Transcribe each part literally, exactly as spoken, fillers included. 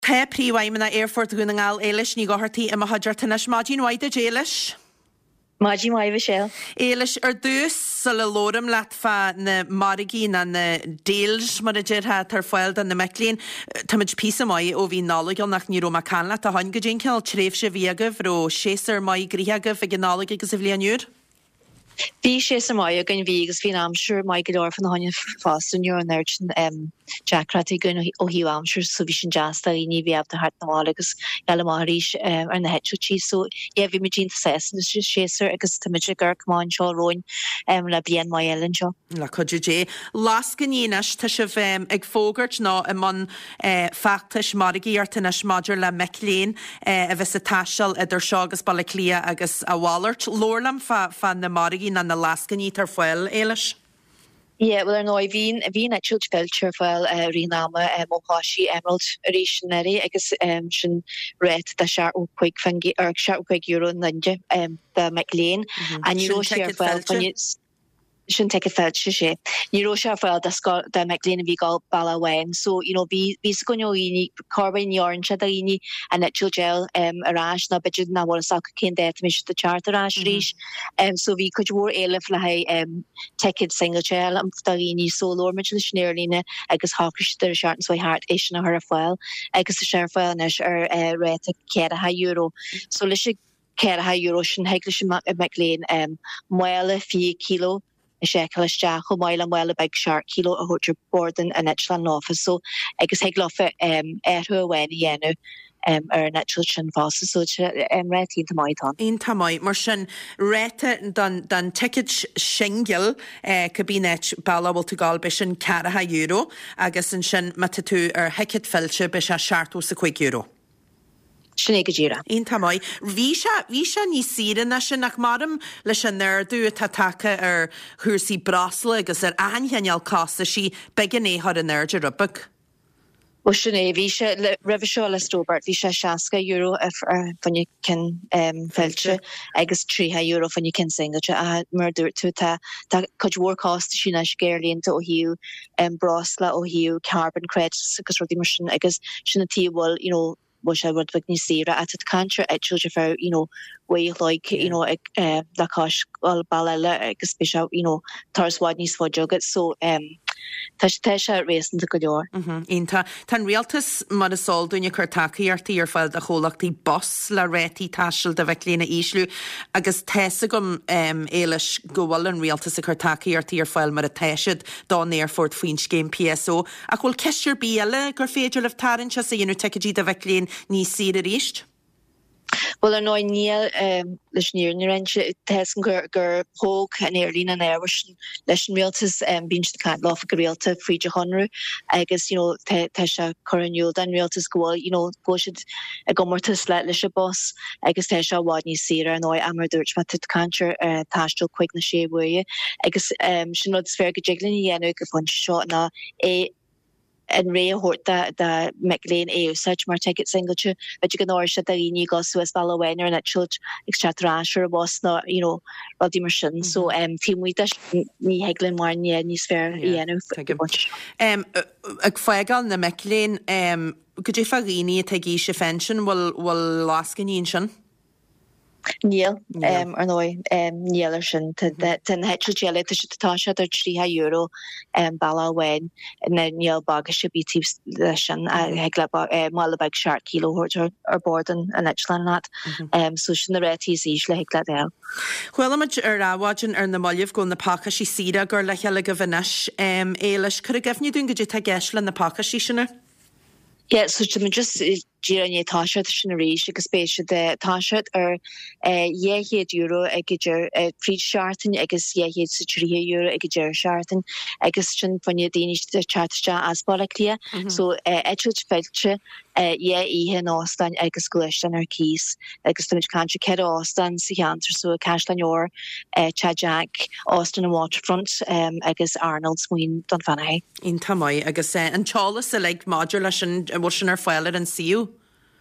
Tá príomhhaim na airfort gúna ngáil éilis ní gáhartaí am haidirtainna mádín waide éilis. Mádí mai bhil. Éilis ar dús sa le lóram leatfa na marigí na na déils mar a ddíirtha tar foiil na Meclín táid písa mai ó bhí nálagal nach ní Roma canla a hain go dén ceall tréfh se bhíagah ró séar mai gríthaagah a gnálaigh agus a bhléanúr. Bhí sé sa mai a gin bhí agus bhí amsúr mai go leir fan haine fástanú an neirt Jackratí gun ó hiú amsúr so bhí sin deasta í ní bhíab de hart naá agus eile máéis ar na hetútí so é bhí me dínta sé séar agus tuidir gur gomáin seo roin le bíon mai eilinn seo. Le chuidiré. Las gníis tá se bheith ag fógart ná i man factas marigí artainna maidir le Meclín a bheits a taiisiil idir seo agus balla clia agus a bhálairt lórlam fan na marigí na na lascaní tar foiil éiles. Yeah, well, no, I've been, I've been at Church Belcher for a Rinama, Mohashi, Emerald, Rishaneri, I guess, um, Shin Red, the Sharp Quick Fangi, or Sharp Quick Euro Ninja, um, the McLean, and you know, share for sin take a felche sé. Ní ro se fel de McLean vi gal balla wein. So, you know, vi vi go ini carbon yarn se ini a natural gel um arás na budget na war sak ken det mis the charter as ríis. Um so vi could war elef le hai um ticket single gel am ini solo missionerline agus hakish der shart so hart is na her file. Agus the share file na er uh ret ke ha euro. So le ke ha euro sin heglich McLean um moile fi kilo. sé choisteach go maiile mile bag shark kilo a hotir borden a netland office so agus heag lofe um erhu wen yenu um ar natural sin fása so um rétí ta mai tan. Ein ta mai mar sin réte dan dan ticket singel eh cabinet ballable to gal bisin cara euro agus an sin matatu ar heket felche bis a sharto sa quick euro. Sinné go ddíra. Ein ta mai. Bhí se bhí se ní sian na sin nach marm leis an nerdú tá take ar thusaí brasla agus ar aheanal cásta sí began éthar an nerdú rubug. Well, sinné bhí se rih seo le Stobart bhí se seaca euro fanne cin felche agus tríthe euro fanne cin singalte a murder tú tá chud mhórcásta sin na scéirlínta ó hiú brasla ó hiú carbon credits agus rudí mar sin agus sinna tíhil, you know, was I would ní sira at it country at children for you know way like you know uh la cash all balala agus special you know tars wadnís for jogged so um Tá sé réan de go leor. Ínta Tá rialtas mar a sol dúine chu takeíartaí ar fáil a cholachtaí bos le rétí taiisiil de bheith léna íslú agus teasa gom éiles gohfuil an rialtas a chu takeíartaí ar fáil mar a teisiid dá néirfort faoin céim P S O a chfuil ceisir bíala gur féidir leh tarann se sa dhéanú teicedí de bheith léon ní siad a ríist. Well, er nooi niel leis neer rentje tessen gur gur hoog en eerlin an airwischen leis realtas bin kan lof gereelte friide honru agus you know te te cornul dan realtas go you know go a gomortas le leis boss agus te wadni sira an oi ammer dutch wat het kancher tastel quick na sé woe agus sin not sfer gejiglin yen go fun shot na e en ré hort da da McLean e such mar ticket single but you can or shit that you go so as follow winner and at church extra transfer was not you know ruddy machine so um team we dash ni heglin mar ni ni sphere you know um ag fágal na McLean um go dé fagini te gi se fension will will laskin sin Níl um ar nói um níler sin ten hetrogel tá se ar tríthe euro um balla wein na níl bag se bí tí sin a hegle mála bag shark kilo horter ar borden an etland nat um so sin na rétí ís le hegle el. Chhuiimiid ar ráhádin ar na mollih go na pacha sí sira gur le heile go bhanis um éiles chu a gefniú dún go dtí te geisle na pacha sí sinna? Yeah, so to me just Jiranye Tasha sin rééis agus spéisi de Tasha ar éhéad euro agidir príshartin agus éhéad sa trí euro agidir shartin agus sin fanne dénis de chartste as ballia so etchut felche é ihe ástan agus goistan ar kis agus tu country ke ástan si answer so Cashlanor Chajak Austin and Waterfront um, agus Arnold Sween don fanai. In tamai agus an Charles se like modular sin war sin ar fáile an siú.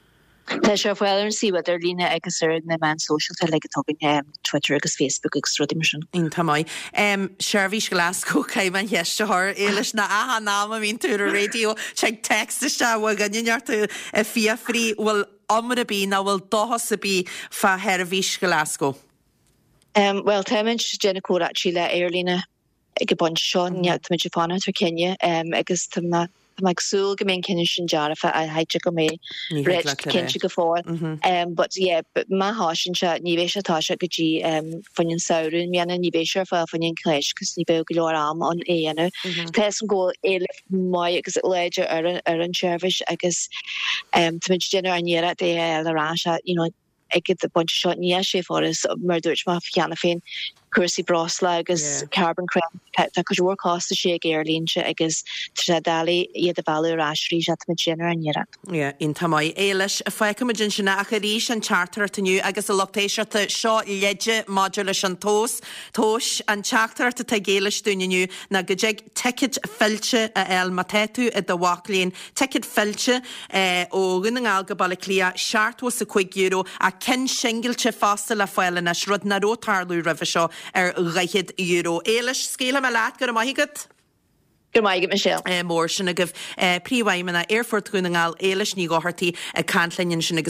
Tá se bhfuil an si er lína agus ar na man social le tugin Twitter agus Facebook agus rudimission. In tamáid. Seirbhís Glasgow caiim an heistethir éiles na aha náma hín tú a radio teag textiste bhfuil ganneartú a fiafrí bhfuil amar a bí na bhfuil dohas a bí fa Seirbhís Glasgow. Um, well, Temid Jenna Córa le airlína ag bon Sean ja tá Japan tar Kenya um, agus tá magsúl go mén cinne sin jarfa a haite go mé red kin go fór. Um, but yeah, but ma hásin se nívéisi tá se gotí um, fannin saoún mianna nívéisi fa fannin cléis cos ní be go leor am an éana. Tás an ggó élif mai agus leidir ar an ar an service agus um, tá Jenna anéra é lerá you know, ag get a bunch shot ní sé for is murderch ma fianna féin cursi brosla agus carbon cream tá go work cost sé airlín se agus tredali iad a valú rasrí at me general anra. Ja, in tamai éiles a feicimidjin sinna a charís an charter taniu agus a lotéisiir te seo leide modulus an tós tóis an charter te te géiles dúniu na gojeg ticket filche a el matetu a da walklín ticket filche ó gunning alga balaclia chartwas a quick euro a ken shingelche fasta la foilen a shrud na rotarlú rivisho ar reichid euro. Éiles scéile me leat gur maigad? Gur maigad Michelle. Mór sin a gif príomhhaimena Airfort gunningáil éiles ní gohartí a cantlainn sin